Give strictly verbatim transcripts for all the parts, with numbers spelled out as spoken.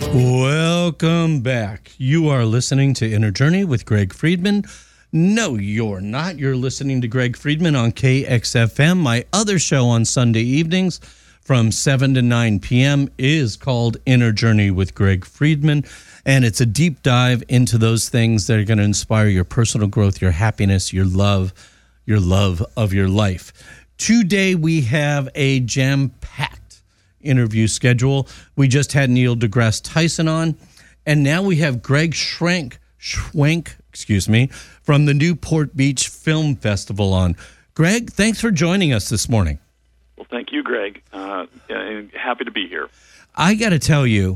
Welcome back. You are listening to Inner Journey with Greg Friedman. No, you're not. You're listening to Greg Friedman on K X F M. My other show on Sunday evenings from seven to nine p.m. is called Inner Journey with Greg Friedman, and it's a deep dive into those things that are going to inspire your personal growth, your happiness, your love, your love of your life. Today we have a jam-packed interview schedule. We just had Neil deGrasse Tyson on, and now we have Greg Schwenk, Schwenk, excuse me, from the Newport Beach Film Festival on. Greg, thanks for joining us this morning. Well, thank you, Greg. Uh, and happy to be here. I got to tell you,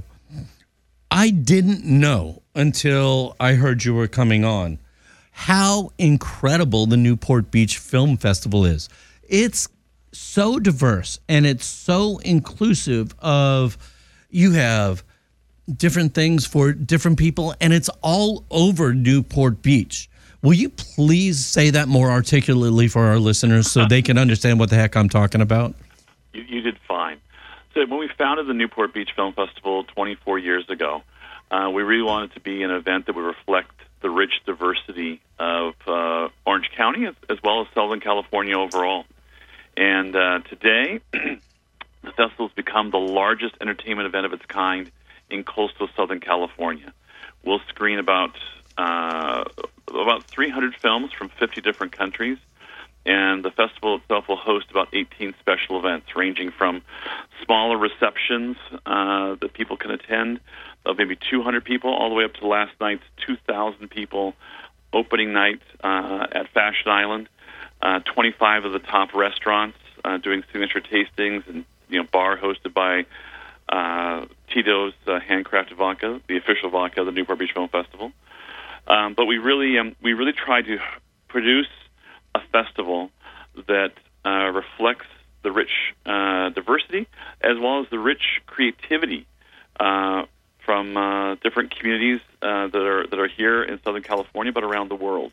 I didn't know until I heard you were coming on how incredible the Newport Beach Film Festival is. It's so diverse and it's so inclusive of, you have different things for different people, and it's all over Newport Beach. Will you please say that more articulately for our listeners so they can understand what the heck I'm talking about? You, you did fine. So when we founded the Newport Beach Film Festival twenty-four years ago, uh, we really wanted to be an event that would reflect the rich diversity of uh, Orange County as, as well as Southern California overall. And uh, today, the festival has become the largest entertainment event of its kind in coastal Southern California. We'll screen about uh, about three hundred films from fifty different countries, and the festival itself will host about eighteen special events, ranging from smaller receptions uh, that people can attend of maybe two hundred people, all the way up to last night's two thousand people opening night uh, at Fashion Island. Uh, twenty-five of the top restaurants uh, doing signature tastings, and you know, bar hosted by uh, Tito's uh, Handcrafted Vodka, the official vodka of the Newport Beach Film Festival. Um, but we really, um, we really try to produce a festival that uh, reflects the rich uh, diversity as well as the rich creativity uh, from uh, different communities uh, that are that are here in Southern California, but around the world.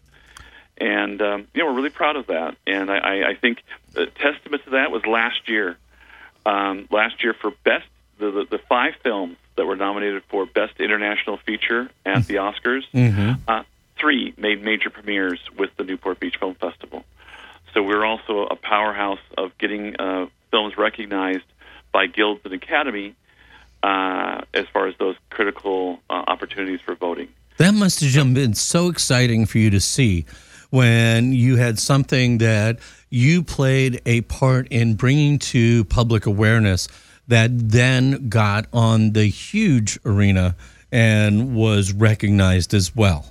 And um, you know, we're really proud of that. And I, I think a testament to that was last year. Um, last year, for best the, the the five films that were nominated for Best International Feature at the Oscars, mm-hmm. uh, three made major premieres with the Newport Beach Film Festival. So we're also a powerhouse of getting uh, films recognized by guilds and academy uh, as far as those critical uh, opportunities for voting. That must have been so exciting for you to see when you had something that you played a part in bringing to public awareness that then got on the huge arena and was recognized as well.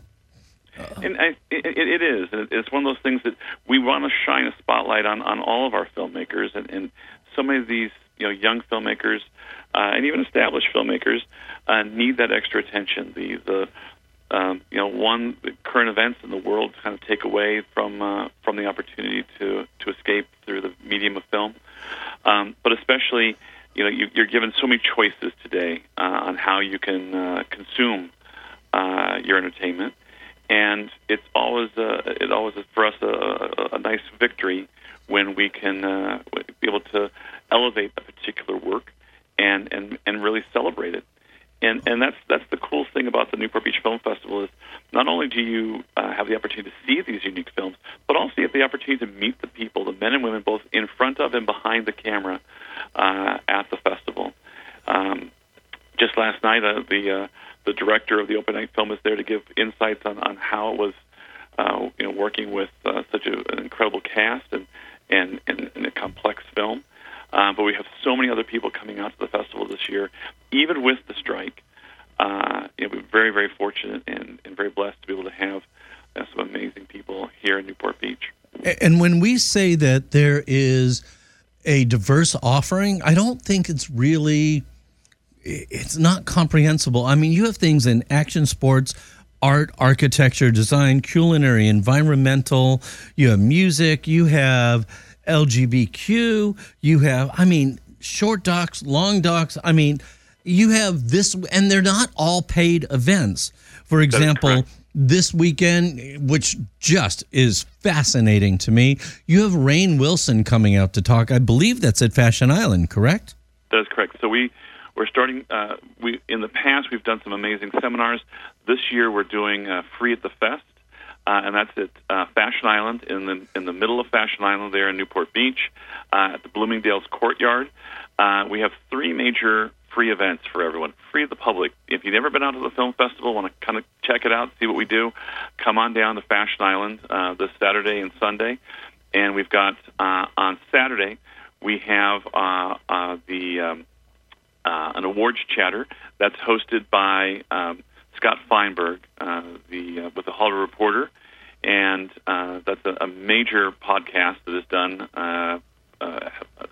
And I, it, it is. It's one of those things that we want to shine a spotlight on, on all of our filmmakers, and, and so many of these, you know, young filmmakers uh, and even established filmmakers uh, need that extra attention. The the um, you know, one the current events in the world kind of take away from uh, from the opportunity to to escape through the medium of film, um, but especially, you know, you, you're given so many choices today uh, on how you can uh, consume uh, your entertainment. And it's always, uh, it always is for us a, a, a nice victory when we can uh, be able to elevate a particular work and, and, and really celebrate it. And and that's that's the cool thing about the Newport Beach Film Festival is not only do you uh, have the opportunity to see these unique films, but also you have the opportunity to meet the people, the men and women, both in front of and behind the camera uh, at the festival. Um, just last night, uh, the uh, the director of the open night film is there to give insights on, on how it was, uh, you know, working with uh, such a, an incredible cast and and, and, and a complex film. Uh, but we have so many other people coming out to the festival this year, even with the strike. Uh, you know, we're very, very fortunate and, and very blessed to be able to have uh, some amazing people here in Newport Beach. And when we say that there is a diverse offering, I don't think it's really, it's not comprehensible. I mean, you have things in action sports, art, architecture, design, culinary, environmental, you have music, you have L G B T Q, you have, I mean, short docs, long docs. I mean, you have this, and they're not all paid events. For example, this weekend, which just is fascinating to me, you have Rainn Wilson coming out to talk. I believe that's at Fashion Island, correct? That is correct. So we we're starting. Uh, we in the past we've done some amazing seminars. This year we're doing uh, Free at the Fest, uh, and that's at uh, Fashion Island in the in the middle of Fashion Island there in Newport Beach, uh, at the Bloomingdale's Courtyard. Uh, we have three major free events for everyone, free to the public. If you've never been out to the film festival, want to kind of check it out, see what we do, come on down to Fashion Island uh, this Saturday and Sunday. And we've got uh, on Saturday we have uh, uh, the um, uh, an awards chatter that's hosted by um, Scott Feinberg, uh, the uh, with the Hollywood Reporter, and uh, that's a, a major podcast that is done uh, uh,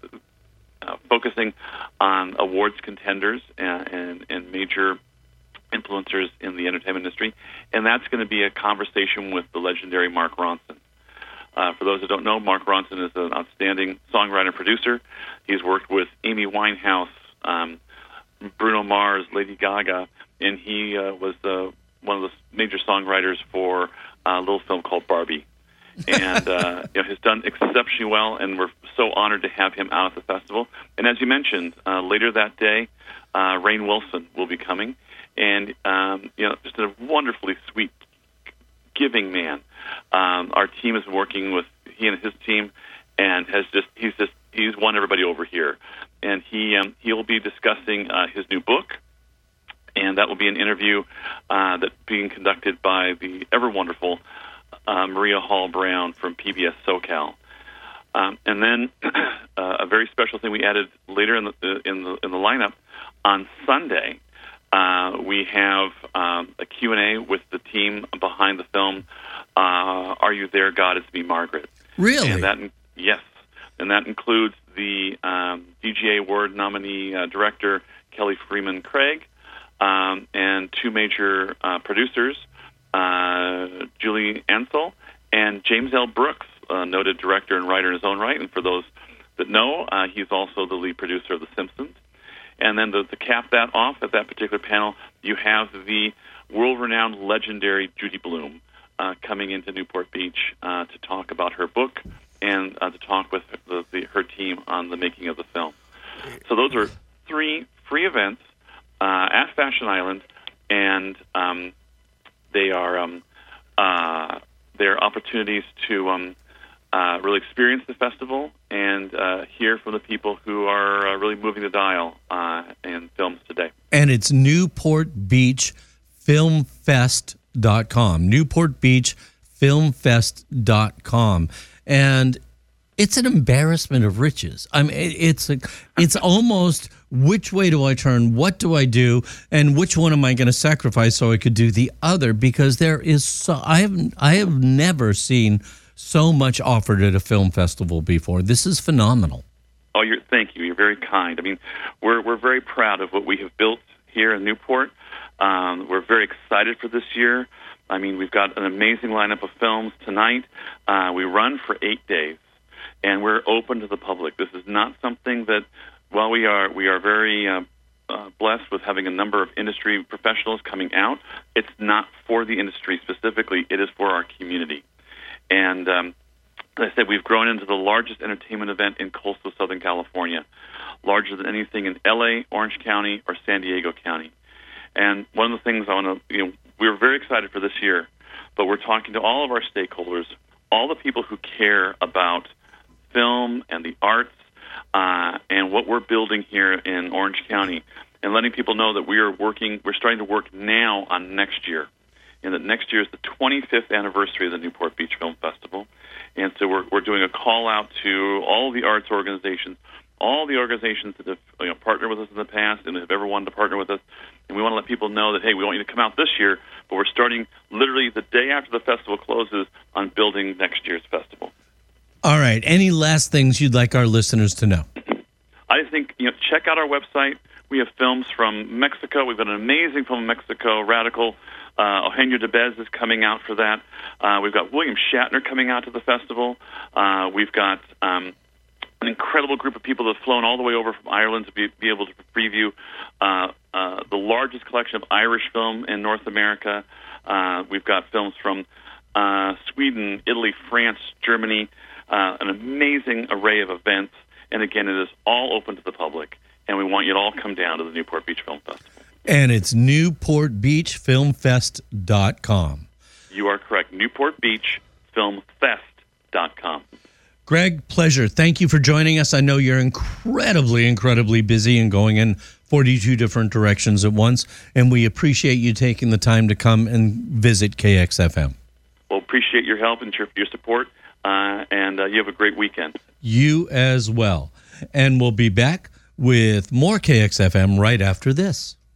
uh, focusing on awards contenders and, and, and major influencers in the entertainment industry, and that's going to be a conversation with the legendary Mark Ronson. Uh, for those that don't know, Mark Ronson is an outstanding songwriter and producer. He's worked with Amy Winehouse, um, Bruno Mars, Lady Gaga, and he uh, was uh, one of the major songwriters for a little film called Barbie. And uh, you know, has done exceptionally well, and we're so honored to have him out at the festival. And as you mentioned, uh, later that day, uh, Rainn Wilson will be coming, and um, you know, just a wonderfully sweet, giving man. Um, our team is working with he and his team, and has just he's just he's won everybody over here. And he um, he will be discussing uh, his new book, and that will be an interview uh, that's being conducted by the ever wonderful uh, Maria Hall Brown from P B S SoCal. Um, and then uh, a very special thing we added later in the in the in the lineup on Sunday. Uh, we have um, a Q and A with the team behind the film, uh, Are You There, God, It's Me, Margaret. Really? And that, yes. And that includes the um, D G A Award nominee uh, director, Kelly Freeman Craig, um, and two major uh, producers, uh, Julie Ansel and James L. Brooks, a noted director and writer in his own right. And for those that know, uh, he's also the lead producer of The Simpsons. And then to, to cap that off at that particular panel, you have the world-renowned, legendary Judy Blume uh, coming into Newport Beach uh, to talk about her book and uh, to talk with the, the, her team on the making of the film. So those are three free events uh, at Fashion Island, and um, they are um, uh, they are opportunities to um, uh, really experience the festival and uh, hear from the people who are uh, really moving the dial uh, in films today. And it's Newport Beach Film Fest dot com. Newport Beach Film Fest dot com. And it's an embarrassment of riches. I mean, it's a, it's almost which way do I turn? What do I do? And which one am I going to sacrifice so I could do the other? Because there is so I have I have never seen so much offered at a film festival before. This is phenomenal. Oh, you're, thank you. You're very kind. I mean, we're we're very proud of what we have built here in Newport. Um, we're very excited for this year. I mean, we've got an amazing lineup of films tonight. Uh, we run for eight days, and we're open to the public. This is not something that, while we are we are very uh, uh, blessed with having a number of industry professionals coming out, it's not for the industry specifically. It is for our community. And um, as I said, we've grown into the largest entertainment event in coastal Southern California, larger than anything in L A, Orange County, or San Diego County. And one of the things I want to, you know, we're very excited for this year, but we're talking to all of our stakeholders, all the people who care about film and the arts uh, and what we're building here in Orange County, and letting people know that we are working, we're starting to work now on next year. And that next year is the twenty-fifth anniversary of the Newport Beach Film Festival. And so we're we're doing a call out to all the arts organizations, all the organizations that have you know, partnered with us in the past and have ever wanted to partner with us. And we want to let people know that, hey, we want you to come out this year, but we're starting literally the day after the festival closes on building next year's festival. All right. Any last things you'd like our listeners to know? I think, you know, check out our website. We have films from Mexico. We've got an amazing film in Mexico, Radical. Uh, Eugenio Derbez is coming out for that. Uh, we've got William Shatner coming out to the festival. Uh, we've got um, an incredible group of people that have flown all the way over from Ireland to be, be able to preview uh, uh, the largest collection of Irish film in North America. Uh, we've got films from uh, Sweden, Italy, France, Germany, uh, an amazing array of events. And again, it is all open to the public. and we want you to all come down to the Newport Beach Film Festival. And it's newport beach film fest dot com. You are correct. newport beach film fest dot com. Greg, pleasure. Thank you for joining us. I know you're incredibly, incredibly busy and going in forty-two different directions at once, and we appreciate you taking the time to come and visit K X F M. Well, appreciate your help and your, your support, uh, and uh, you have a great weekend. You as well. And we'll be back with more K X F M right after this.